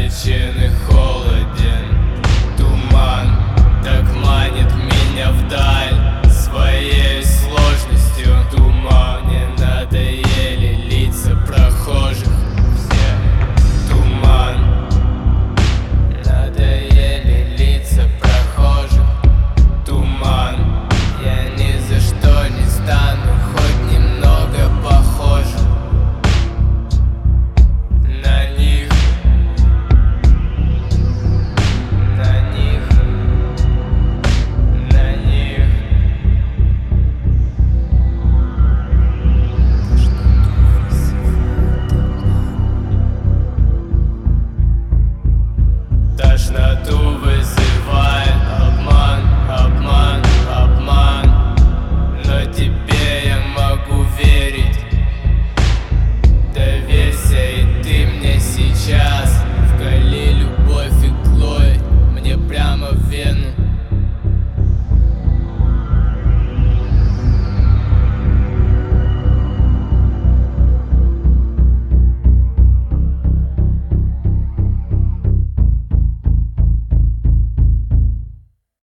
мрачен и холоден. Туман так манит меня вдаль своей сложностью. Тумане надоели лица прохожих все. Туман, надоели лица прохожих. Туман, я ни за что не стану хоть немного похожим на них. На них, на них. Тошноту вызывает обман, обман.